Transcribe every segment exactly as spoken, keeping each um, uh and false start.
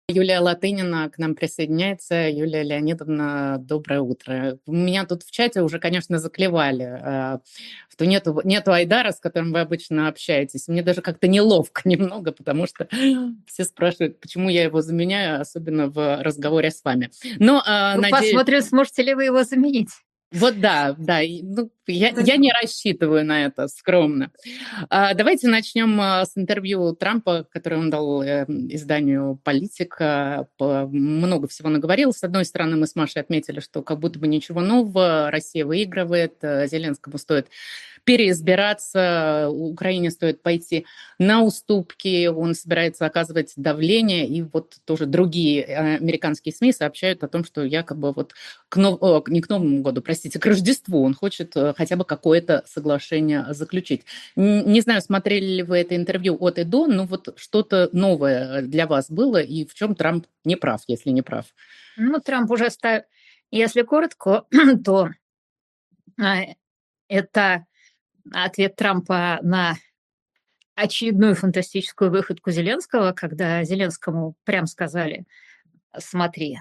Юлия Латынина к нам присоединяется. Юлия Леонидовна, доброе утро. Меня тут в чате уже, конечно, заклевали, э, что нету, нету Айдара, с которым вы обычно общаетесь. Мне даже как-то неловко немного, потому что все спрашивают, почему я его заменяю, особенно в разговоре с вами. Но э, Ну, надеюсь... посмотрим, сможете ли вы его заменить. Вот да, да, ну, я, я не рассчитываю на это, скромно. А, давайте начнем а, с интервью Трампа, которое он дал э, изданию «Политика». По- Много всего наговорил. С одной стороны, мы с Машей отметили, что как будто бы ничего нового, Россия выигрывает, э, Зеленскому стоит переизбираться, Украине стоит пойти на уступки, он собирается оказывать давление, и вот тоже другие э, американские СМИ сообщают о том, что якобы вот к нов... о, не к Новому году, простите, к Рождеству он хочет э, хотя бы какое-то соглашение заключить. Н- Не знаю, смотрели ли вы это интервью от и до, но вот что-то новое для вас было, и в чем Трамп не прав, если не прав? Ну, Трамп уже ставит... Если коротко, то а, это ответ Трампа на очередную фантастическую выходку Зеленского, когда Зеленскому прям сказали, смотри,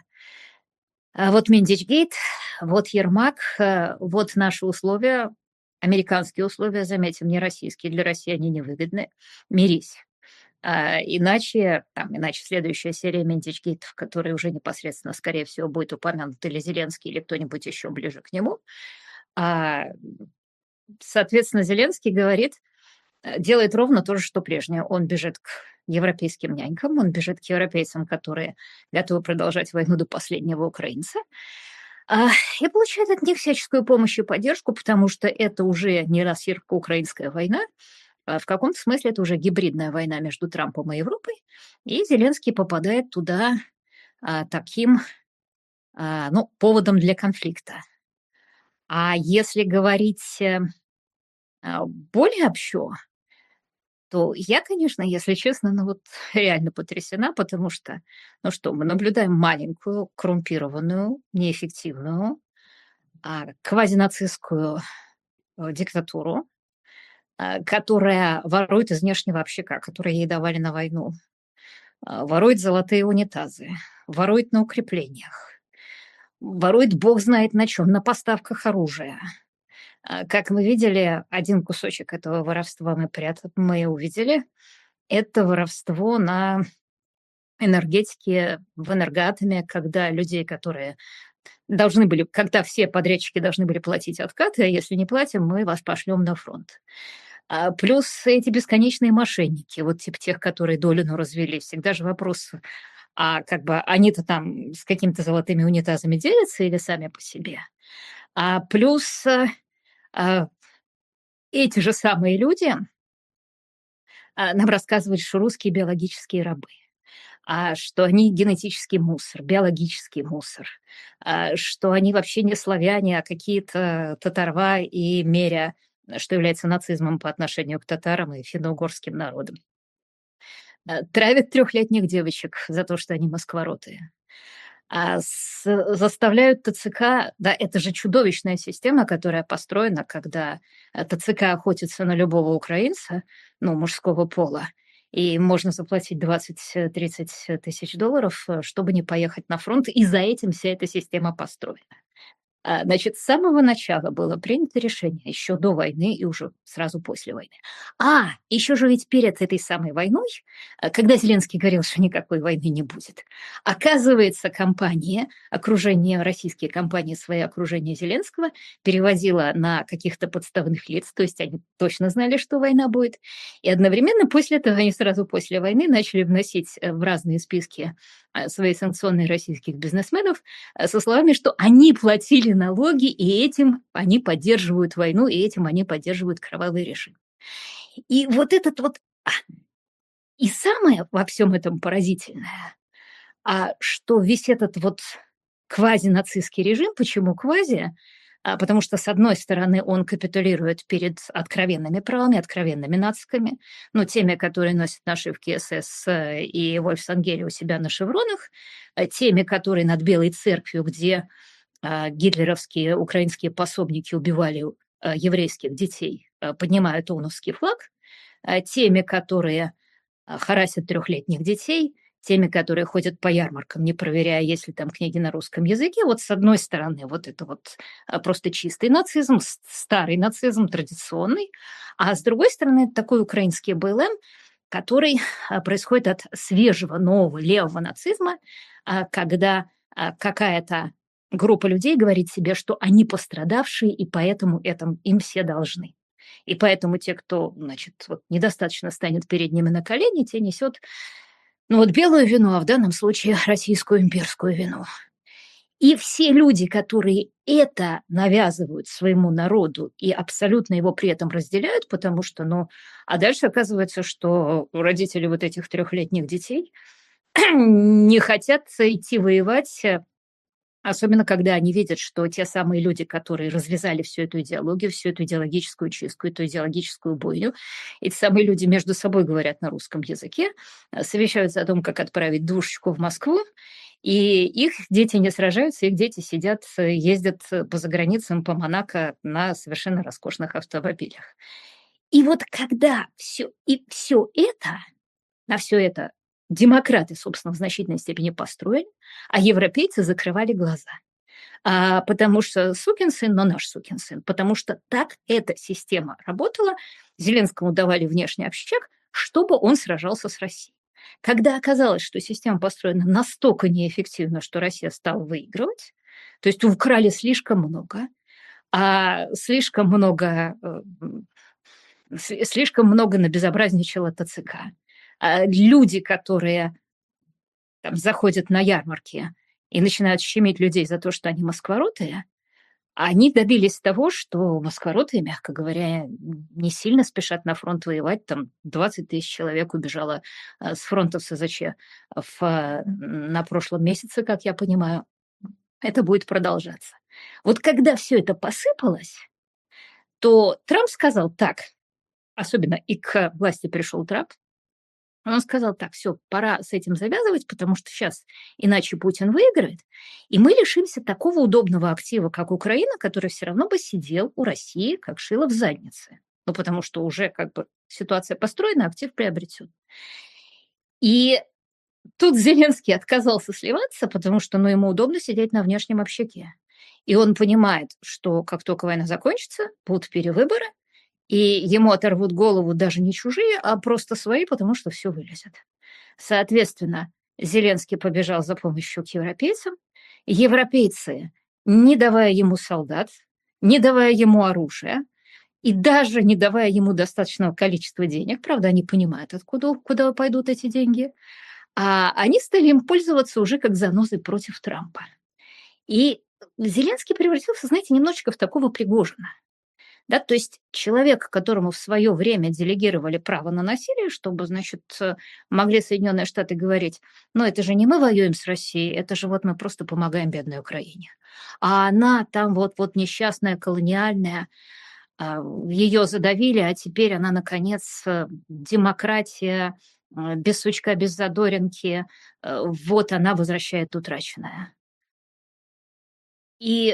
а вот Миндичгейт, вот Ермак, э, вот наши условия, американские условия, заметим, не российские, для России они невыгодны, мирись. А, иначе, там, иначе следующая серия Миндичгейтов, которая уже непосредственно, скорее всего, будет упомянут или Зеленский, или кто-нибудь еще ближе к нему. А, соответственно, Зеленский говорит, э, делает ровно то же, что прежнее. Он бежит к европейским нянькам, он бежит к европейцам, которые готовы продолжать войну до последнего украинца, а, и получает от них всяческую помощь и поддержку, потому что это уже не российско-украинская война, а в каком-то смысле это уже гибридная война между Трампом и Европой, и Зеленский попадает туда а, таким, а, ну, поводом для конфликта. А если говорить э, а, более общо, то я, конечно, если честно, ну вот реально потрясена, потому что, ну что, мы наблюдаем маленькую, коррумпированную, неэффективную, а, квазинацистскую э, диктатуру, а, которая ворует из внешнего общака, который ей давали на войну, а, ворует золотые унитазы, ворует на укреплениях, ворует бог знает на чем, на поставках оружия. А, Как мы видели, один кусочек этого воровства мы, прятали, мы увидели. Это воровство на энергетике, в энергоатоме, когда людей, которые должны были, когда все подрядчики должны были платить откаты, а если не платим, мы вас пошлем на фронт. А плюс эти бесконечные мошенники, вот типа тех, которые Долину развели. Всегда же вопрос, а как бы они-то там с какими-то золотыми унитазами делятся или сами по себе? А плюс э, а, эти же самые люди а, нам рассказывают, что русские биологические рабы, а, что они генетический мусор, биологический мусор, а, что они вообще не славяне, а какие-то татарва и меря, что является нацизмом по отношению к татарам и финно-угорским народам. А, Травят трехлетних девочек за то, что они москворотые. А с заставляют ТЦК, да, это же чудовищная система, которая построена, когда э, ТЦК охотится на любого украинца, ну, мужского пола, и можно заплатить двадцать-тридцать тысяч долларов, э, чтобы не поехать на фронт, и за этим вся эта система построена. А, Значит, с самого начала было принято решение, еще до войны и уже сразу после войны. А, еще же ведь перед этой самой войной, а, когда Зеленский говорил, что никакой войны не будет, оказывается, компания, окружение, российские компании, свое окружение Зеленского перевозила на каких-то подставных лиц, то есть они точно знали, что война будет. И одновременно после этого, они сразу после войны начали вносить э, в разные списки э, свои санкционные российских бизнесменов, э, со словами, что они платили налоги, и этим они поддерживают войну, и этим они поддерживают кровавый режим. И вот этот вот... а, И самое во всем этом поразительное, а, что весь этот вот квазинацистский режим, почему квази? А, потому что, с одной стороны, он капитулирует перед откровенными правами, откровенными нациками, ну, теми, которые носят нашивки СС э, и Вольфсангеля у себя на шевронах, э, теми, которые над Белой церковью, где а, гитлеровские украинские пособники убивали а, еврейских детей, а, поднимают ООНовский флаг, а, теми, которые а, харасят трехлетних детей, теми, которые ходят по ярмаркам, не проверяя, есть ли там книги на русском языке. Вот с одной стороны, вот это вот а, просто чистый нацизм, с- старый нацизм, традиционный, а с другой стороны, это такой украинский БЛМ, который а, происходит от свежего, нового, левого нацизма, а, когда а, какая-то группа людей говорит себе, что они пострадавшие, и поэтому это им все должны. И поэтому те, кто, значит, вот недостаточно станет перед ними на колени, те несет, ну вот белую вину, а в данном случае российскую имперскую вину. И все люди, которые это навязывают своему народу и абсолютно его при этом разделяют, потому что, ну, а дальше оказывается, что родители вот этих трехлетних детей не хотят идти воевать, э, особенно когда они видят, что те самые люди, которые развязали всю эту идеологию, всю эту идеологическую чистку, эту идеологическую бойню, эти самые люди между собой говорят на русском языке, э, совещаются о том, как отправить двушечку в Москву, и их дети не сражаются, их дети сидят, э, ездят э, по заграницам, по Монако на совершенно роскошных автомобилях. И вот когда все, и все это, на все это демократы, собственно, в значительной степени построили, а европейцы закрывали глаза. А, потому что сукин сын, но наш сукин сын. Потому что так эта система работала. Зеленскому давали внешний общак, чтобы он сражался с Россией. Когда оказалось, что система построена настолько неэффективно, что Россия стала выигрывать, то есть украли слишком много, а слишком много, э, м, сли- слишком много набезобразничало ТЦК. А люди, которые там заходят на ярмарки и начинают щемить людей за то, что они москворотые, они добились того, что москворотые, мягко говоря, не сильно спешат на фронт воевать. Там двадцать тысяч человек убежало а, с фронта в СЗЧ в, а, на прошлом месяце, как я понимаю. Это будет продолжаться. Вот когда все это посыпалось, то Трамп сказал так, особенно и к власти пришел Трамп, он сказал: так, все, пора с этим завязывать, потому что сейчас иначе Путин выиграет, и мы лишимся такого удобного актива, как Украина, который все равно бы сидел у России, как шило в заднице. Ну, потому что уже как бы ситуация построена, актив приобретен. И тут Зеленский отказался сливаться, потому что, ну, ему удобно сидеть на внешнем общаке. И он понимает, что как только война закончится, будут перевыборы, и ему оторвут голову даже не чужие, а просто свои, потому что все вылезет. Соответственно, Зеленский побежал за помощью к европейцам. Европейцы, не давая ему солдат, не давая ему оружия и даже не давая ему достаточного количества денег, правда, они понимают, откуда куда пойдут эти деньги, а они стали им пользоваться уже как занозой против Трампа. И Зеленский превратился, знаете, немножечко в такого Пригожина. Да, то есть человек, которому в свое время делегировали право на насилие, чтобы, значит, э, могли Соединенные Штаты говорить: ну, это же не мы воюем с Россией, это же вот мы просто помогаем бедной Украине. А она там вот-вот несчастная, колониальная, а, ее задавили, а теперь она, наконец, э, демократия, э, без сучка, без задоринки, э, вот она возвращает утраченное. И,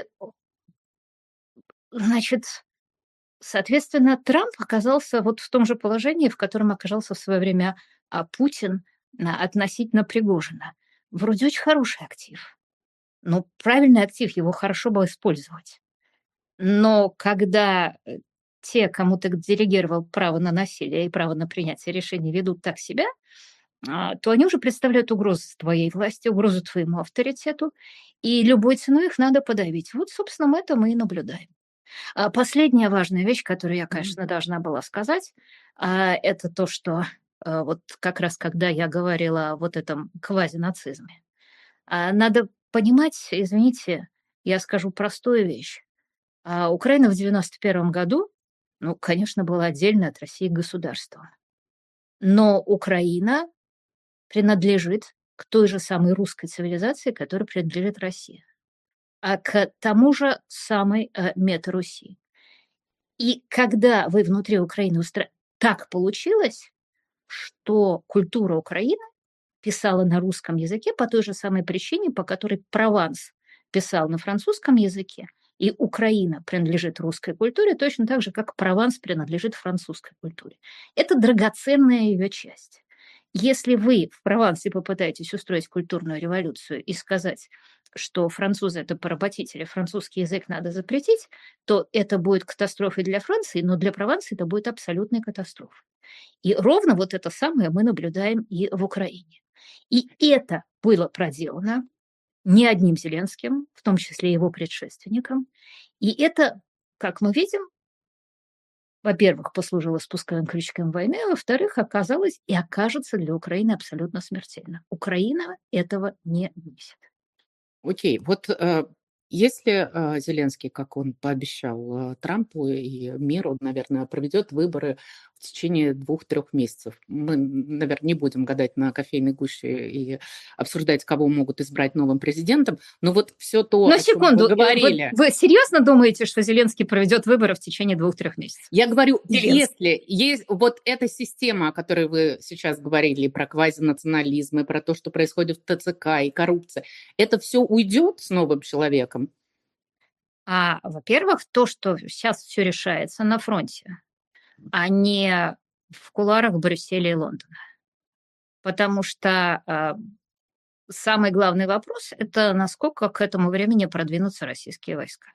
значит, соответственно, Трамп оказался вот в том же положении, в котором оказался в свое время а, Путин а, относительно Пригожина. Вроде очень хороший актив, но правильный актив, его хорошо было использовать. Но когда э, те, кому ты делегировал право на насилие и право на принятие решений, ведут так себя, а, то они уже представляют угрозу твоей власти, угрозу твоему авторитету, и любой ценой их надо подавить. Вот, собственно, мы это мы и наблюдаем. А, последняя важная вещь, которую я, Мгм. конечно, должна была сказать, а, это то, что а, вот как раз когда я говорила о вот этом квазинацизме, а, надо понимать, извините, я скажу простую вещь. А, Украина в девяносто первом году, ну, конечно, была отдельно от России государством. Но Украина принадлежит к той же самой русской цивилизации, которой принадлежит Россия, а к тому же самой э, мета-Руси. И когда вы внутри Украины устра так получилось, что культура Украины писала на русском языке по той же самой причине, по которой Прованс писал на французском языке, и Украина принадлежит русской культуре точно так же, как Прованс принадлежит французской культуре. Это драгоценная ее часть. Если вы в Провансе попытаетесь устроить культурную революцию и сказать, что французы – это поработители, французский язык надо запретить, то это будет катастрофой для Франции, но для Прованса это будет абсолютной катастрофой. И ровно вот это самое мы наблюдаем и в Украине. И это было проделано не одним Зеленским, в том числе его предшественником. И это, как мы видим, во-первых, послужило спусковым крючком войны, а во-вторых, оказалось и окажется для Украины абсолютно смертельно. Украина этого не вынесет. Окей, вот э, если э, Зеленский, как он пообещал э, Трампу и миру, наверное, проведет выборы в течение двух-трех месяцев, мы, наверное, не будем гадать на кофейной гуще и обсуждать, кого могут избрать новым президентом, но вот все то, На о чем вы секунду, вы, говорили. вы серьезно думаете, что Зеленский проведет выборы в течение двух-трех месяцев? Я говорю, Зеленский. если есть вот эта система, о которой вы сейчас говорили, про квазинационализм, и про то, что происходит в ТЦК, и коррупция, это все уйдет с новым человеком? А, во-первых, то, что сейчас все решается на фронте, а не в кулуарах Брюсселя и Лондона. Потому что а, самый главный вопрос – это насколько к этому времени продвинутся российские войска.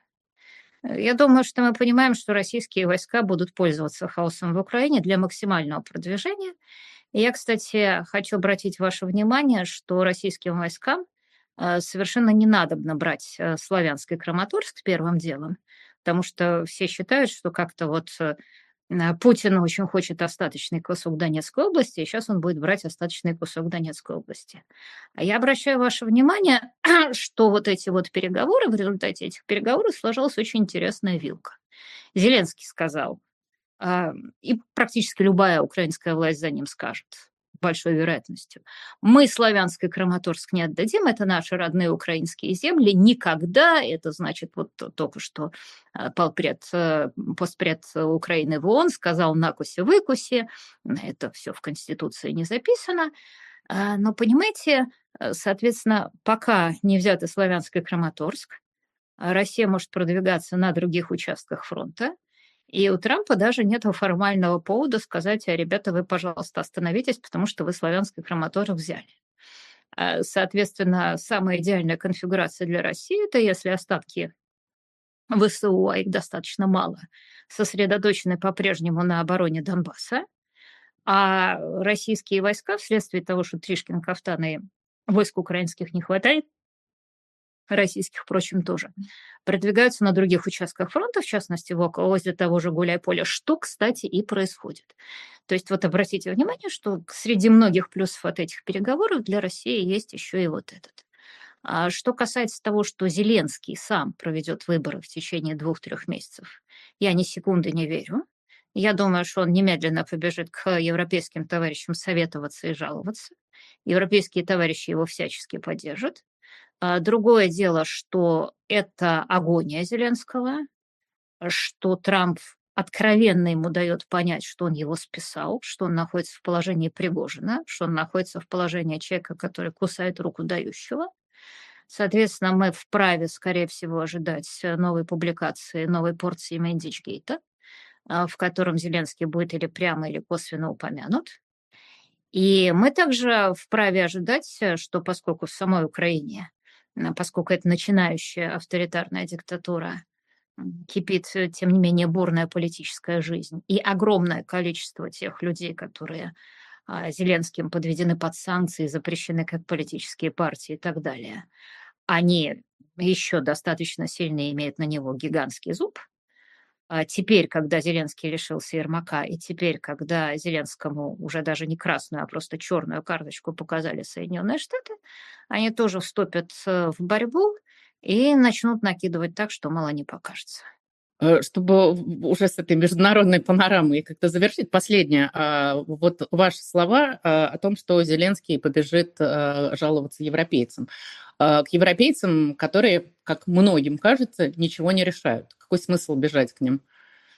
Я думаю, что мы понимаем, что российские войска будут пользоваться хаосом в Украине для максимального продвижения. И я, кстати, хочу обратить ваше внимание, что российским войскам э, совершенно не надобно брать э, славянский Краматорск первым делом, потому что все считают, что как-то вот э, а, Путин очень хочет остаточный кусок Донецкой области, и сейчас он будет брать остаточный кусок Донецкой области. А я обращаю ваше внимание, что вот эти вот переговоры, в результате этих переговоров сложилась очень интересная вилка. Зеленский сказал, а, и практически любая украинская власть за ним скажет, большой вероятностью. Мы славянский Краматорск не отдадим, это наши родные украинские земли, никогда, это значит, вот только что а, полпред, э, постпред Украины в ООН сказал накусе-выкусе, это все в Конституции не записано, а, но, понимаете, э, соответственно, пока не взят и славянский Краматорск, а Россия может продвигаться на других участках фронта, и у Трампа даже нет формального повода сказать: «А, ребята, вы, пожалуйста, остановитесь, потому что вы славянский Краматорск взяли». А, Соответственно, самая идеальная конфигурация для России – это если остатки ВСУ, а их достаточно мало, сосредоточены по-прежнему на обороне Донбасса, а российские войска, вследствие того, что Тришкин, Кафтан и войск украинских не хватает, российских, впрочем, тоже, продвигаются на других участках фронта, в частности, возле того же Гуляйполя, что, кстати, и происходит. То есть вот обратите внимание, что среди многих плюсов от этих переговоров для России есть еще и вот этот. А что касается того, что Зеленский сам проведет выборы в течение двух-трех месяцев, я ни секунды не верю. Я думаю, что он немедленно побежит к европейским товарищам советоваться и жаловаться. Европейские товарищи его всячески поддержат. А, Другое дело, что это агония Зеленского, что Трамп откровенно ему дает понять, что он его списал, что он находится в положении Пригожина, что он находится в положении человека, который кусает руку дающего. Соответственно, мы вправе, скорее всего, ожидать новой публикации, новой порции Мэндичгейта, а, в котором Зеленский будет или прямо, или косвенно упомянут. И мы также вправе ожидать, э, что поскольку в самой Украине, м, поскольку это начинающая авторитарная диктатура, м, кипит, э, тем не менее, бурная политическая жизнь, и огромное количество тех людей, которые а, Зеленским подведены под санкции, запрещены как политические партии и так далее, они еще достаточно сильно имеют на него гигантский зуб. А теперь, когда Зеленский лишился Ермака, и теперь, когда Зеленскому уже даже не красную, а просто черную карточку показали Соединенные Штаты, они тоже вступят э, в борьбу и начнут накидывать так, что мало не покажется. Э, Чтобы в- уже с этой международной панорамой как-то завершить, последнее. а, Вот ваши слова а, о том, что Зеленский побежит а, жаловаться европейцам. А, К европейцам, которые, как многим кажется, ничего не решают. Какой смысл бежать к ним?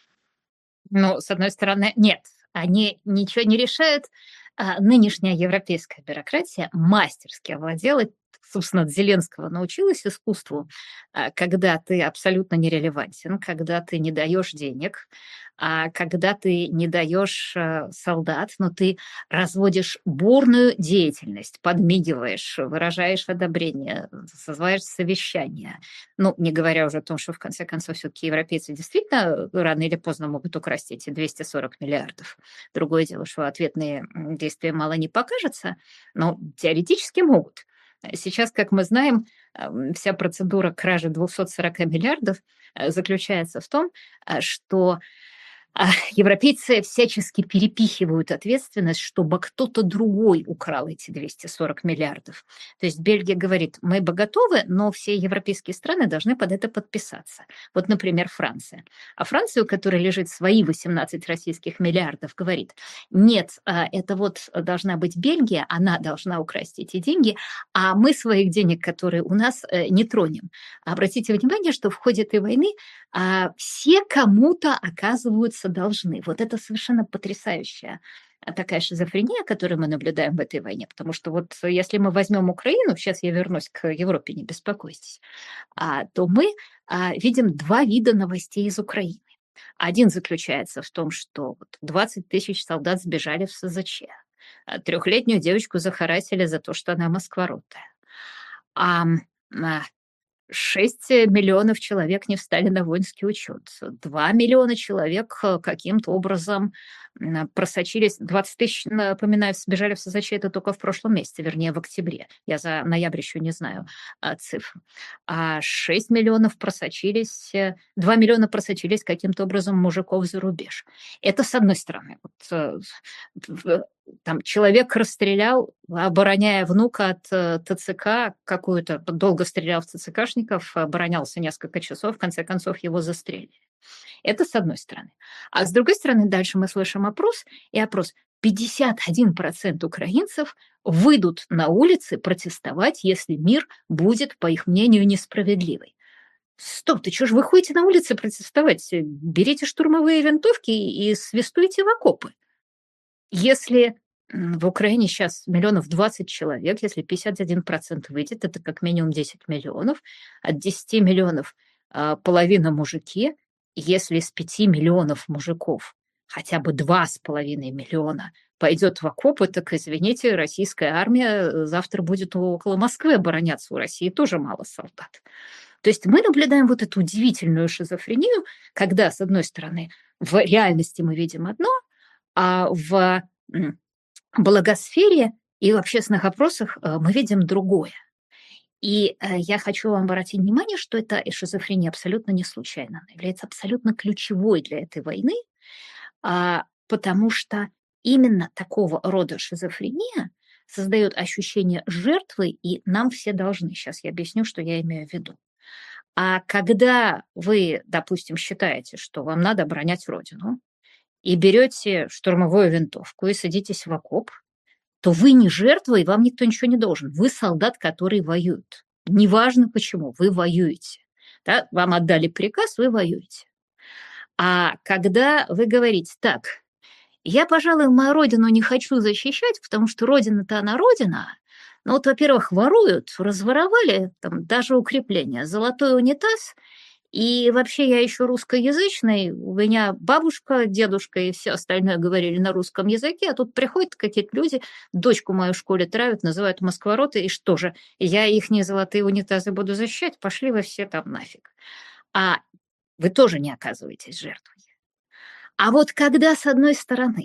Ну, с одной стороны, нет, они ничего не решают. А, Нынешняя европейская бюрократия мастерски овладела, собственно, от Зеленского научилась искусству, а, когда ты абсолютно нерелевантен, когда ты не даешь денег, А когда ты не даешь э, солдат, но ты разводишь бурную деятельность, подмигиваешь, выражаешь одобрение, созываешь совещания. Ну, не говоря уже о том, что в конце концов все-таки европейцы действительно рано или поздно могут украсть эти двести сорок миллиардов. Другое дело, что ответные м, действия мало не покажется, но теоретически могут. Сейчас, как мы знаем, ам, вся процедура кражи двухсот сорока миллиардов э, заключается в том, а, что а, европейцы всячески перепихивают ответственность, чтобы кто-то другой украл эти двести сорок миллиардов. То есть Бельгия говорит, мы бы готовы, но все европейские страны должны под это подписаться. Вот, например, Франция. А Франция, у которой лежит свои восемнадцать российских миллиардов, говорит, нет, а, это вот должна быть Бельгия, она должна украсть эти деньги, а мы своих денег, которые у нас, э, не тронем. Обратите внимание, что в ходе этой войны а, все кому-то оказываются должны. Вот это совершенно потрясающая а, такая шизофрения, которую мы наблюдаем в этой войне. Потому что вот если мы возьмем Украину, сейчас я вернусь к Европе, не беспокойтесь, а, то мы а, видим два вида новостей из Украины. Один заключается в том, что вот двадцать тысяч солдат сбежали в эс зэ че. а Трехлетнюю девочку захарасили за то, что она москворотая. А, а, шесть миллионов человек не встали на воинский учет. два миллиона человек э, каким-то образом м, просочились. двадцать тысяч, напоминаю, сбежали в эс зэ че, это только в прошлом месяце, вернее, в октябре. Я за ноябрь еще не знаю а, цифр. А шесть миллионов просочились, э, два миллиона просочились каким-то образом мужиков за рубеж. Это с одной стороны. Вот, э, в- там человек расстрелял, обороняя внука от э, тэ цэ ка, какую-то, долго стрелял в тэ цэ кашников, оборонялся несколько часов, в конце концов его застрелили. Это с одной стороны. А с другой стороны, дальше мы слышим опрос, и опрос. пятьдесят один процент украинцев выйдут на улицы протестовать, если мир будет, по их мнению, несправедливый. Стоп, ты что ж вы ходите на улицы протестовать? Берите штурмовые винтовки и свистуйте в окопы. Если м, в Украине сейчас миллионов двадцать человек, если пятьдесят один процент выйдет, это как минимум десять миллионов. От десяти миллионов а, половина мужики. Если из пяти миллионов мужиков хотя бы два с половиной миллиона пойдет в окопы, так, извините, российская армия э, завтра будет около Москвы обороняться. У России тоже мало солдат. То есть мы наблюдаем вот эту удивительную шизофрению, когда, с одной стороны, в реальности мы видим одно, а в м, благосфере и в общественных опросах э, мы видим другое. И э, я хочу вам обратить внимание, что эта шизофрения абсолютно не случайна. Она является абсолютно ключевой для этой войны, а, потому что именно такого рода шизофрения создает ощущение жертвы, и нам все должны. Сейчас я объясню, что я имею в виду. А когда вы, допустим, считаете, что вам надо оборонять Родину, и берете штурмовую винтовку и садитесь в окоп, то вы не жертва, и вам никто ничего не должен. Вы солдат, который воюет. Неважно почему, вы воюете. Да? Вам отдали приказ, вы воюете. А когда вы говорите, так, я, пожалуй, мою родину не хочу защищать, потому что родина-то она родина. Ну вот, во-первых, воруют, разворовали там даже укрепления, золотой унитаз. И вообще я еще русскоязычный, у меня бабушка, дедушка и все остальное говорили на русском языке, а тут приходят какие-то люди, дочку мою в школе травят, называют москвороты, и что же, я их не золотые унитазы буду защищать, пошли вы все там нафиг. А вы тоже не оказываетесь жертвой. А вот когда, с одной стороны,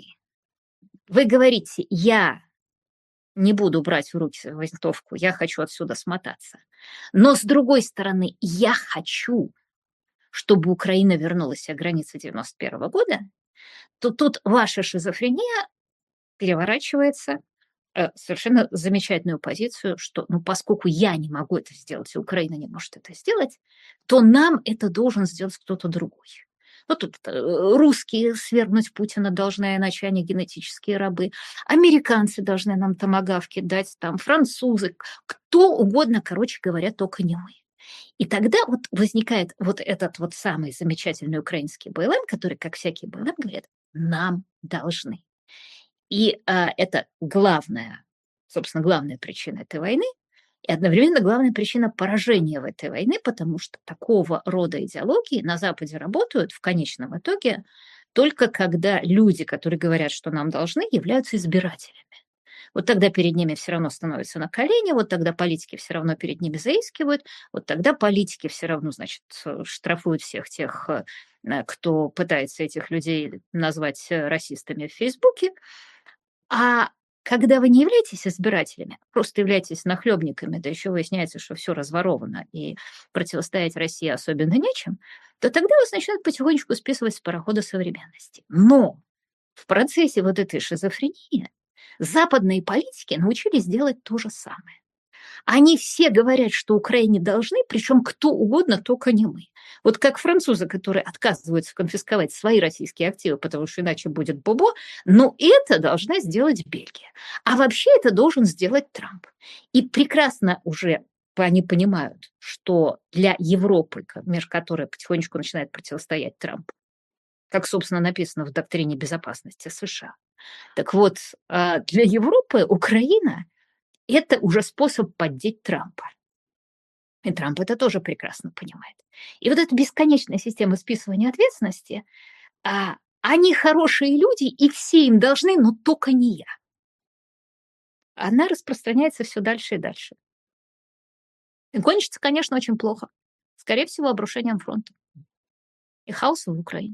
вы говорите, я не буду брать в руки винтовку, я хочу отсюда смотаться, но с другой стороны, я хочу, чтобы Украина вернулась к границе девяносто первого года, то тут ваша шизофрения переворачивается э, совершенно замечательную позицию, что ну, поскольку я не могу это сделать, и Украина не может это сделать, то нам это должен сделать кто-то другой. Ну, тут э, русские свергнуть Путина должны, иначе они генетические рабы. Американцы должны нам томагавки дать, там, французы, кто угодно, короче говоря, только не мы. И тогда вот возникает вот этот вот самый замечательный украинский БЛМ, который, как всякий БЛМ, говорит, нам должны. И а, это главная, собственно, главная причина этой войны, и одновременно главная причина поражения в этой войне, потому что такого рода идеологии на Западе работают в конечном итоге только когда люди, которые говорят, что нам должны, являются избирателями. Вот тогда перед ними все равно становятся на колени, вот тогда политики все равно перед ними заискивают, вот тогда политики все равно, значит, штрафуют всех тех, э, кто пытается этих людей назвать э, расистами в Фейсбуке. А когда вы не являетесь избирателями, просто являетесь нахлебниками, да еще выясняется, что все разворовано и противостоять России особенно нечем, то тогда вас начинают потихонечку списывать с парохода современности. Но в процессе вот этой шизофрении западные политики научились делать то же самое. Они все говорят, что Украине должны, причем кто угодно, только не мы. Вот как французы, которые отказываются конфисковать свои российские активы, потому что иначе будет бобо, но это должна сделать Бельгия. А вообще это должен сделать Трамп. И прекрасно уже они понимают, что для Европы, между которой потихонечку начинает противостоять Трамп, как, собственно, написано в доктрине безопасности США. Так вот, а, для Европы Украина – это уже способ поддеть Трампа. И Трамп это тоже прекрасно понимает. И вот эта бесконечная система списывания ответственности, а, они хорошие люди, и все им должны, но только не я. Она распространяется все дальше и дальше. И кончится, конечно, очень плохо. Скорее всего, обрушением фронта и хаосом в Украине.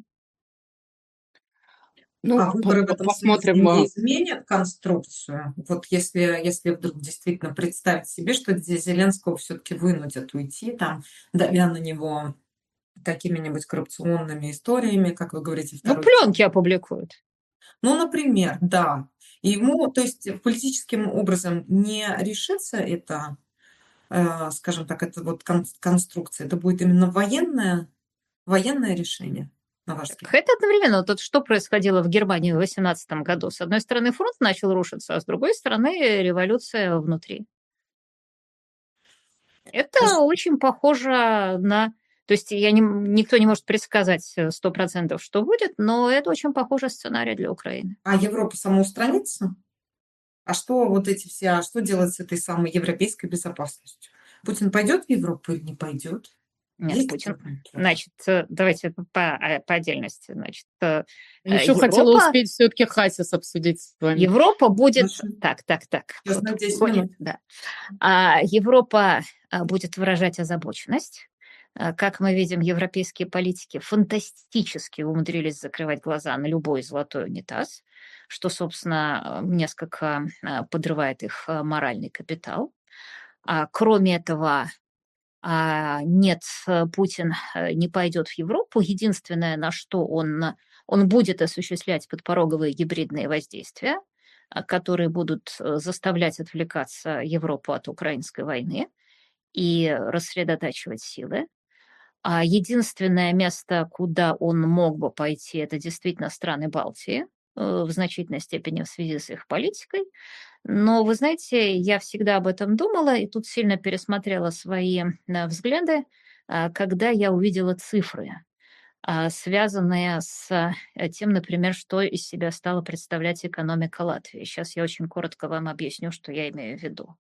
Ну, А выборы в этом посмотрим. смысле не изменят конструкцию? Вот если, если вдруг действительно представить себе, что Зеленского все-таки вынудят уйти, там, давя на него какими-нибудь коррупционными историями, как вы говорите, Ну, второй... пленки опубликуют. Ну, например, да. И ему, то есть, политическим образом не решится это, э, скажем так, это вот кон- конструкция, это будет именно военное, военное решение, на ваш взгляд? Это одновременно. Вот что происходило в Германии в восемнадцатом году. С одной стороны, фронт начал рушиться, а с другой стороны, революция внутри. Это Хорошо. очень похоже на... То есть я не, никто не может предсказать сто процентов, что будет, но это очень похожий сценарий для Украины. А Европа самоустранится? А что вот эти все, а что делать с этой самой европейской безопасностью? Путин пойдет в Европу или не пойдет? Нет, Есть Путин. такой вопрос? Значит, э, давайте по, по, по отдельности. Значит, э, Еще Европа, хотела успеть все-таки Хасис обсудить с вами. Европа будет... Хорошо. Так, так, так. Сейчас Вот, на десять понял, минут. да. А, Европа а, будет выражать озабоченность. А, Как мы видим, европейские политики фантастически умудрились закрывать глаза на любой золотой унитаз, что, собственно, э, несколько а, подрывает их а, моральный капитал. А, Кроме этого, а, нет, э, Путин э, не пойдет в Европу. Единственное, на что он, э, он будет осуществлять подпороговые гибридные воздействия, а, которые будут э, заставлять отвлекаться Европу от украинской войны и рассредотачивать силы. А единственное место, куда он мог бы пойти, это действительно страны Балтии, э, в значительной степени в связи с их политикой. Но, вы знаете, я всегда об этом думала, и тут сильно пересмотрела свои э, взгляды, а, когда я увидела цифры, а, связанные с э, тем, например, что из себя стала представлять экономика Латвии. Сейчас я очень коротко вам объясню, что я имею в виду.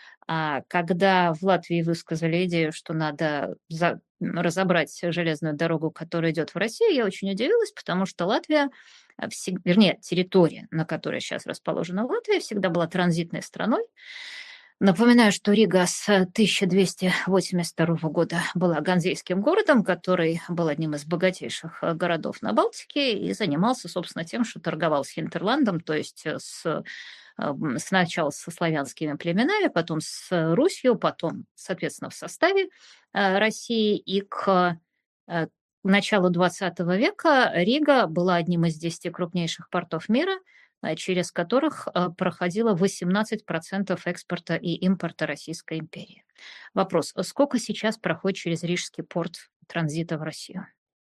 А когда в Латвии высказали идею, что надо за- разобрать железную дорогу, которая идет в Россию, я очень удивилась, потому что Латвия, а, всег- вернее, территория, на которой сейчас расположена Латвия, всегда была транзитной страной. Напоминаю, что Рига с тысяча двести восемьдесят второго года была ганзейским городом, который был одним из богатейших э, городов на Балтике и занимался, собственно, тем, что торговал с Хинтерландом, то есть э, с, э, м, сначала со славянскими племенами, потом с Русью, потом, соответственно, в составе э, России. И к э, началу двадцатого века Рига была одним из десяти крупнейших портов мира, а, через которых а, проходило восемнадцать процентов экспорта и импорта Российской империи. Вопрос, а сколько сейчас проходит через Рижский порт транзита в Россию?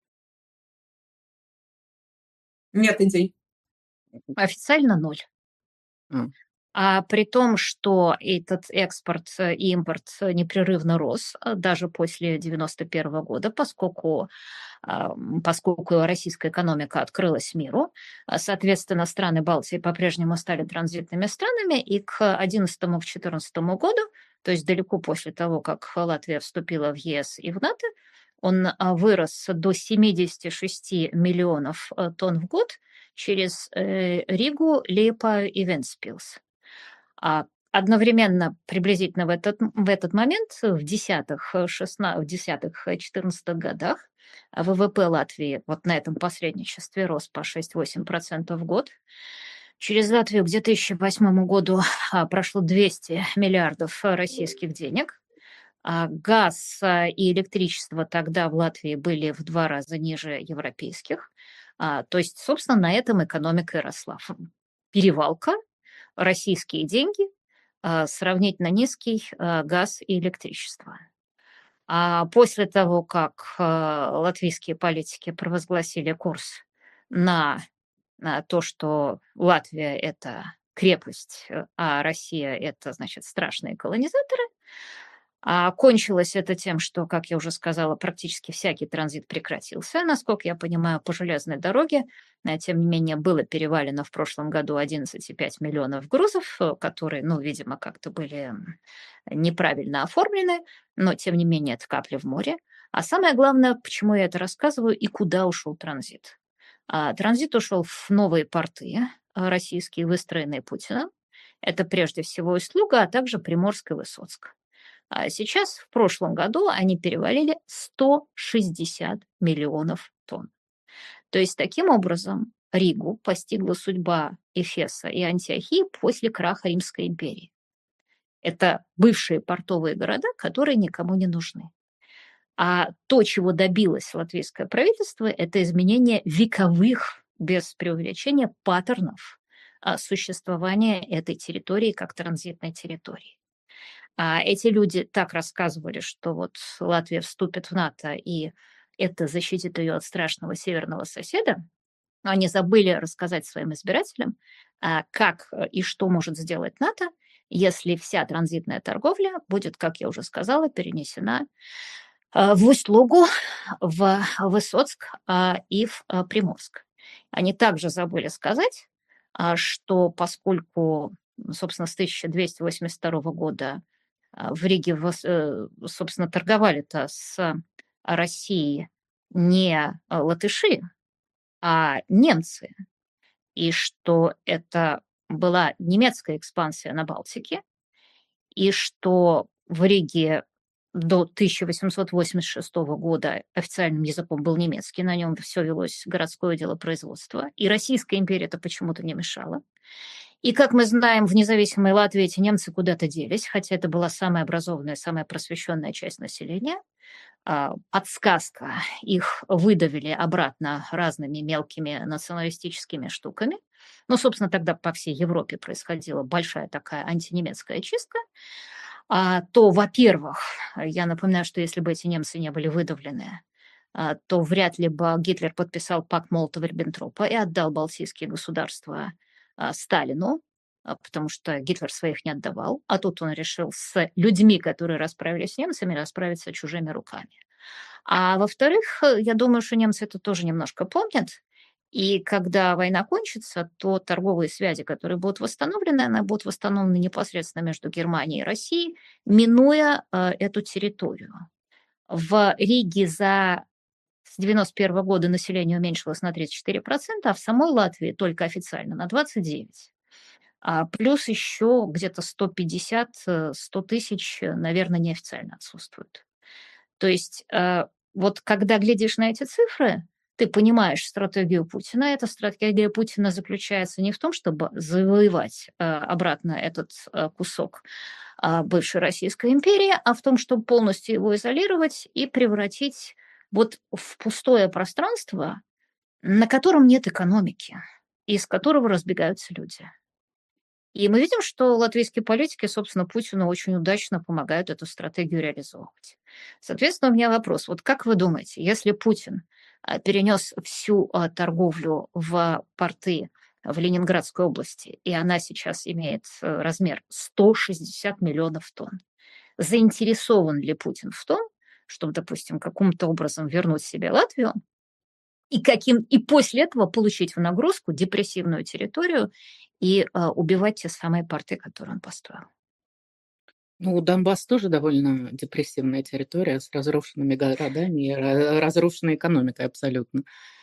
Нет идей. Официально ноль. М. А при том, что этот экспорт э, и импорт э, непрерывно рос э, даже после девяносто первого года, поскольку, а, м, поскольку российская экономика открылась миру, а, соответственно, страны Балтии по-прежнему стали транзитными странами, и к одиннадцатому к четырнадцатому году, то есть далеко после того, как Латвия вступила в ЕС и в НАТО, он а, вырос до семидесяти шести миллионов э, тонн в год через э, Ригу, Лиепаю и Вентспилс. А одновременно, приблизительно в этот, в этот момент, в десятых, э, шестнадцатых, в десятых, э, четырнадцатых годах, а ВВП Латвии вот на этом посредничестве рос по шесть-восемь процентов в год. Через Латвию к две тысячи восьмому году а, прошло двести миллиардов э, российских денег. А газ а, и электричество тогда в Латвии были в два раза ниже европейских. А, то есть, собственно, на этом экономика и росла. Ф- Перевалка, российские деньги, а, сравнительно низкий а, газ и электричество. А после того, как а, латвийские политики провозгласили курс на, на то, что Латвия – это крепость, э, а Россия – это, значит, страшные колонизаторы, а кончилось это тем, что, как я уже сказала, практически всякий транзит прекратился. Насколько я понимаю, по железной дороге, э, тем не менее, было перевалено в прошлом году одиннадцать и пять десятых миллионов грузов, э, которые, ну, видимо, как-то были м, неправильно оформлены, но, тем не менее, это капля в море. А самое главное, почему я это рассказываю и куда ушел транзит. А, транзит ушел в новые порты, а, российские, выстроенные Путиным. Это прежде всего Усть-Луга, а также Приморск и Высоцк. А сейчас, в прошлом году, они перевалили сто шестьдесят миллионов тонн. То есть, таким образом, Ригу постигла судьба Эфеса и Антиохии после краха Римской империи. Это бывшие портовые города, которые никому не нужны. А то, чего добилось латвийское правительство, это изменение вековых, без преувеличения, паттернов а, существования этой территории как транзитной территории. А эти люди так рассказывали, что вот Латвия вступит в НАТО, и это защитит ее от страшного северного соседа. Но они забыли рассказать своим избирателям, а, как э, и что может сделать НАТО, если вся транзитная торговля будет, как я уже сказала, перенесена а, в Усть-Лугу, в Высоцк а, и в а, Приморск. Они также забыли сказать, а, что поскольку, собственно, с тысяча двести восемьдесят второго года а, в Риге, вос- э, собственно, торговали-то с Россией не а, латыши, а немцы, и что это была немецкая экспансия на Балтике, и что в Риге до тысяча восемьсот восемьдесят шестого года официальным языком был немецкий, на нем все велось городское дело производства, и Российская империя это почему-то не мешала. И, как мы знаем, в независимой Латвии эти немцы куда-то делись, хотя это была самая образованная, самая просвещенная часть населения. А, подсказка. Их выдавили обратно разными мелкими националистическими штуками. Ну, собственно, тогда по всей Европе происходила большая такая антинемецкая чистка. А, то, во-первых, я напоминаю, что если бы эти немцы не были выдавлены, а, то вряд ли бы Гитлер подписал пакт Молотова-Риббентропа и отдал балтийские государства а, Сталину, а, потому что Гитлер своих не отдавал, а тут он решил с людьми, которые расправились с немцами, расправиться чужими руками. А во-вторых, э, я думаю, что немцы это тоже немножко помнят, и когда война кончится, то торговые связи, которые будут восстановлены, они будут восстановлены непосредственно между Германией и Россией, минуя э, эту территорию. В Риге за с девяносто первого года население уменьшилось на тридцать четыре процента, а в самой Латвии только официально на двадцать девять процентов. А плюс еще где-то сто пятьдесят сто тысяч, э, наверное, неофициально отсутствуют. То есть э, вот когда глядишь на эти цифры, ты понимаешь стратегию Путина. Эта стратегия Путина заключается не в том, чтобы завоевать э, обратно этот э, кусок а, бывшей Российской империи, а в том, чтобы полностью его изолировать и превратить вот в пустое пространство, на котором нет экономики, из которого разбегаются люди. И мы видим, что латвийские политики, собственно, Путину очень удачно помогают эту стратегию реализовывать. Соответственно, у меня вопрос. Вот как вы думаете, если Путин а, перенес всю а, торговлю в порты в Ленинградской области, и она сейчас имеет э, размер сто шестьдесят миллионов тонн, заинтересован ли Путин в том, чтобы, допустим, каким-то образом вернуть себе Латвию, и, каким, и после этого получить в нагрузку депрессивную территорию и а, убивать те самые порты, которые он построил? Ну, Донбасс тоже довольно депрессивная территория с разрушенными городами и ра- разрушенной экономикой абсолютно.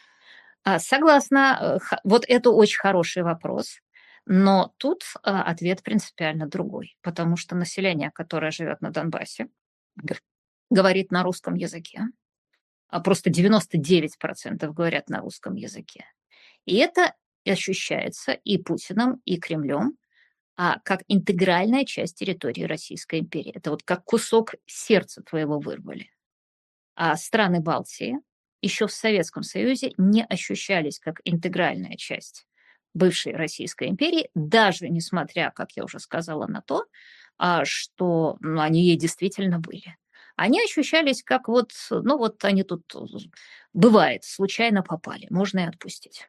А, Согласна, э, х- вот это очень хороший вопрос, но тут а, ответ принципиально другой, потому что население, которое живет на Донбассе, г- говорит на русском языке, а просто девяносто девять процентов говорят на русском языке. И это ощущается и Путиным, и Кремлем, а как интегральная часть территории Российской империи. Это вот как кусок сердца твоего вырвали. А страны Балтии еще в Советском Союзе не ощущались как интегральная часть бывшей Российской империи, даже несмотря, как я уже сказала, на то, а, что ну, они ей действительно были. Они ощущались как вот, ну вот они тут, э, бывает, случайно попали, можно и отпустить.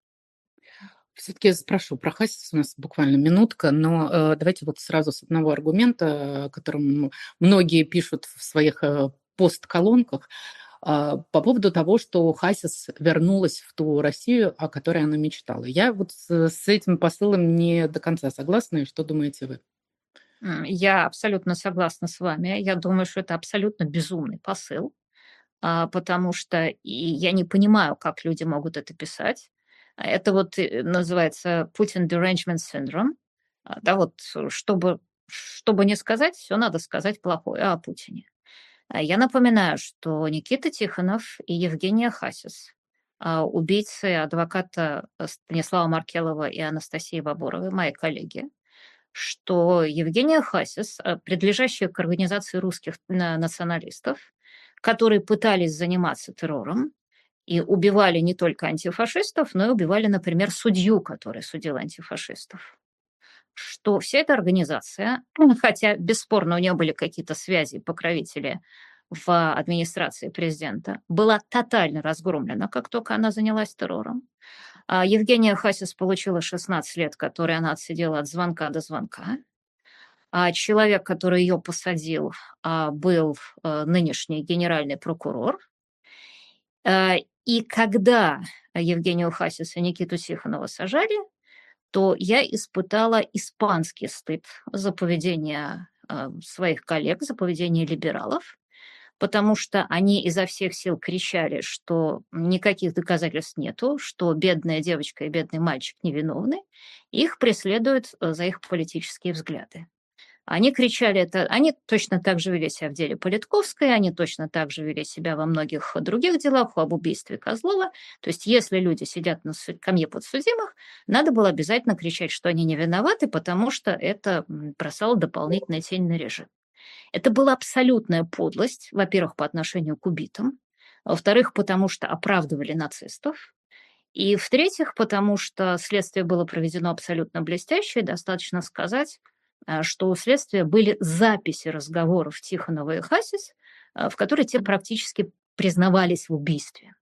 Все-таки спрошу про Хасис, у нас буквально минутка, но э, давайте вот сразу с одного аргумента, которым многие пишут в своих э, постколонках, а, по поводу того, что Хасис вернулась в ту Россию, о которой она мечтала. Я вот с, с этим посылом не до конца согласна, и что думаете вы? М, Я абсолютно согласна с вами. Я думаю, что это абсолютно безумный посыл, а, потому что и я не понимаю, как люди могут это писать. А Это вот э, называется Putin Derangement Syndrome. А, Да, вот э, чтобы, чтобы не сказать, все надо сказать плохое о Путине. А Я напоминаю, что Никита Тихонов и Евгения Хасис, а, убийцы адвоката э, Станислава Маркелова и Анастасии Бабуровой, мои коллеги, что Евгения Хасис, э, принадлежащая к организации русских на- националистов, которые пытались заниматься террором и убивали не только антифашистов, но и убивали, например, судью, который судил антифашистов. Что вся эта организация, м, хотя бесспорно у нее были какие-то связи, покровители в администрации президента, была тотально разгромлена, как только она занялась террором. А Евгения Хасис получила шестнадцать лет, которые она отсидела от звонка до звонка. А человек, который ее посадил, а, был э, нынешний генеральный прокурор. Э, И когда Евгению Хасис и Никиту Тихонова сажали, то я испытала испанский стыд за поведение э, своих коллег, за поведение либералов, потому что они изо всех сил кричали, что никаких доказательств нету, что бедная девочка и бедный мальчик невиновны, их преследуют э, за их политические взгляды. Они кричали это, они точно так же вели себя в деле Политковской, они точно так же вели себя во многих других делах, об убийстве Козлова. То есть если люди сидят на скамье подсудимых, надо было обязательно кричать, что они не виноваты, потому что это бросало дополнительную тень на режим. Это была абсолютная подлость, во-первых, по отношению к убитым, во-вторых, потому что оправдывали нацистов, и в-третьих, потому что следствие было проведено абсолютно блестяще, и достаточно сказать, а, что у следствия были записи разговоров Тихонова и Хасис, а, в которые те практически признавались в убийстве.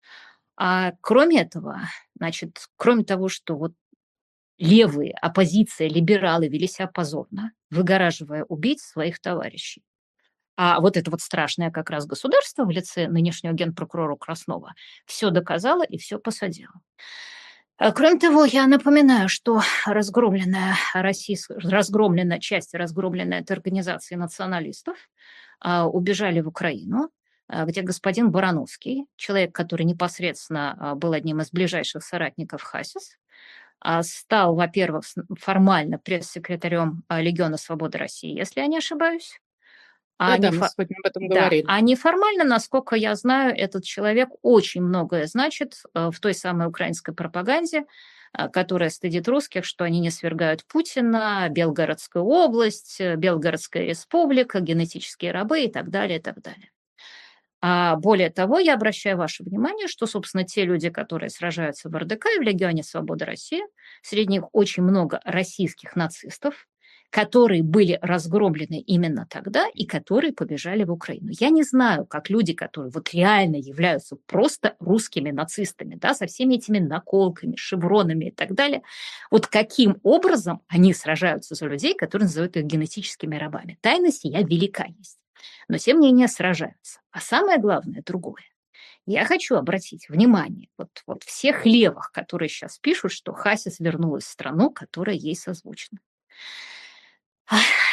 А кроме этого, значит, кроме того, что вот левые, оппозиция, либералы вели себя позорно, выгораживая убийц своих товарищей. А вот это вот страшное как раз государство в лице нынешнего генпрокурора Краснова все доказало и все посадило. А, Кроме того, я напоминаю, что разгромленная, российс- разгромленная часть, разгромленная от организации националистов а, убежали в Украину, а, где господин Барановский, человек, который непосредственно а, был одним из ближайших соратников Хасис, а, стал, во-первых, с- формально пресс-секретарем а, Легиона Свободы России, если я не ошибаюсь, а Да-да, не, мы фо- сегодня об этом да, говорили. а неформально, насколько я знаю, этот человек очень многое значит э, в той самой украинской пропаганде, э, которая стыдит русских, что они не свергают Путина, Белгородская область, э, Белгородская республика, генетические рабы и так далее, и так далее. А более того, я обращаю ваше внимание, что, собственно, те люди, которые сражаются в эр дэ ка и в Легионе Свободы России, среди них очень много российских нацистов, которые были разгромлены именно тогда и которые побежали в Украину. Я не знаю, как люди, которые вот реально являются просто русскими нацистами, да, со всеми этими наколками, шевронами и так далее, вот каким образом они сражаются за людей, которые называют их генетическими рабами. Тайна сия велика есть, но тем не менее сражаются. А самое главное другое. Я хочу обратить внимание вот, вот всех левых, которые сейчас пишут, что Хасис вернулась в страну, которая ей созвучна.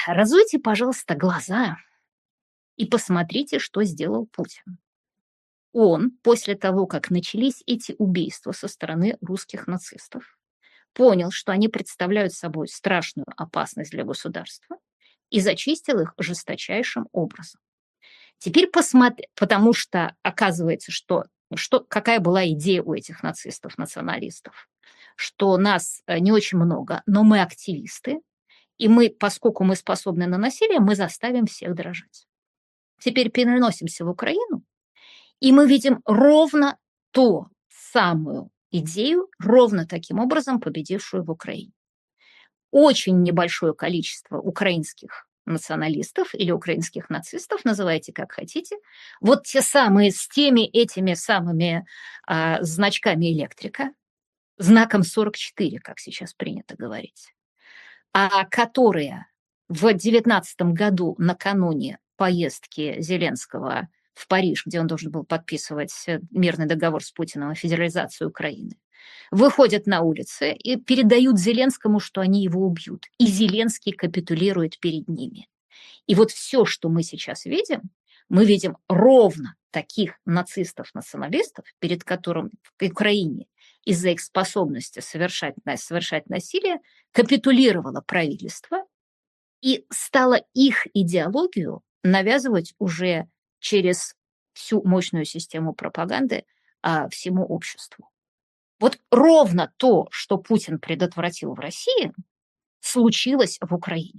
разуйте, пожалуйста, глаза и посмотрите, что сделал Путин. Он, после того, как начались эти убийства со стороны русских нацистов, понял, что они представляют собой страшную опасность для государства, и зачистил их жесточайшим образом. Теперь посмотри, потому что оказывается, что, что какая была идея у этих нацистов, националистов, что нас не очень много, но мы активисты, и мы, поскольку мы способны на насилие, мы заставим всех дрожать. Теперь переносимся в Украину, и мы видим ровно ту самую идею, ровно таким образом победившую в Украине. Очень небольшое количество украинских националистов или украинских нацистов, называйте как хотите, вот те самые с теми этими самыми а, значками электрика, знаком сорок четыре, как сейчас принято говорить, а которые в девятнадцатом году накануне поездки Зеленского в Париж, где он должен был подписывать мирный договор с Путиным о федерализации Украины, выходят на улицы и передают Зеленскому, что они его убьют. И Зеленский капитулирует перед ними. И вот все, что мы сейчас видим, мы видим ровно таких нацистов-националистов, перед которым в Украине из-за их способности совершать, совершать насилие капитулировало правительство и стало их идеологию навязывать уже через всю мощную систему пропаганды а, всему обществу. Вот ровно то, что Путин предотвратил в России, случилось в Украине.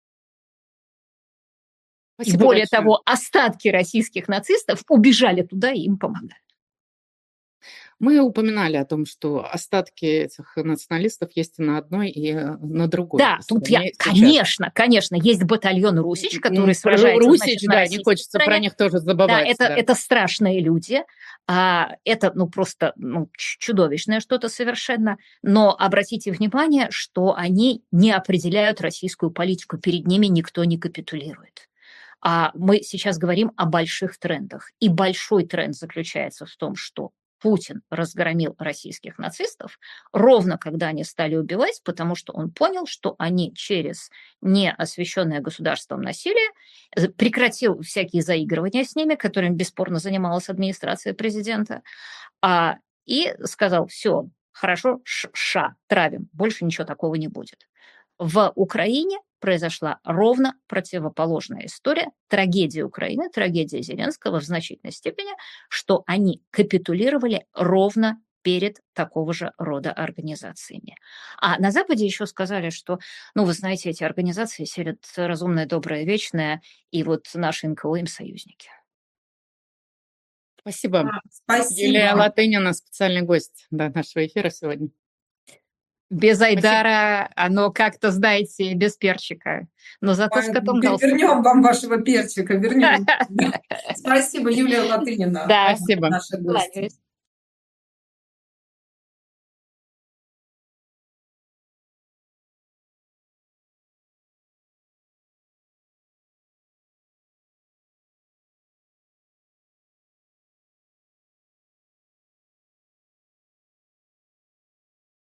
Спасибо и более большое. Того, остатки российских нацистов убежали туда и им помогали. Мы упоминали о том, что остатки этих националистов есть и на одной, и на другой. Да, тут я, сейчас. конечно, конечно, есть батальон Русич, который ну, сражается. Русич, значит, да, не хочется стороне. Про них тоже забывать. Да, это, да. это страшные люди, а, это ну просто ну, чудовищное что-то совершенно, но обратите внимание, что они не определяют российскую политику, перед ними никто не капитулирует. А мы сейчас говорим о больших трендах, и большой тренд заключается в том, что Путин разгромил российских нацистов ровно когда они стали убивать, потому что он понял, что они через неосвещенное государством насилие прекратил всякие заигрывания с ними, которым бесспорно занималась администрация президента, а, и сказал, все, хорошо, ша, травим, больше ничего такого не будет. В Украине произошла ровно противоположная история. Трагедия Украины, трагедия Зеленского в значительной степени, что они капитулировали ровно перед такого же рода организациями. А на Западе еще сказали, что, ну, вы знаете, эти организации селят разумное, доброе, вечное, и вот наши эн ка о им союзники. Спасибо. А, спасибо. Юлия Латынина, специальный гость да, нашего эфира сегодня. Без Айдара Спасибо. Оно как-то, знаете, без перчика. Но зато с котом галстуком. Вернем вам вашего перчика, вернем. Спасибо, Юлия Латынина. Да, спасибо. Наша гостья.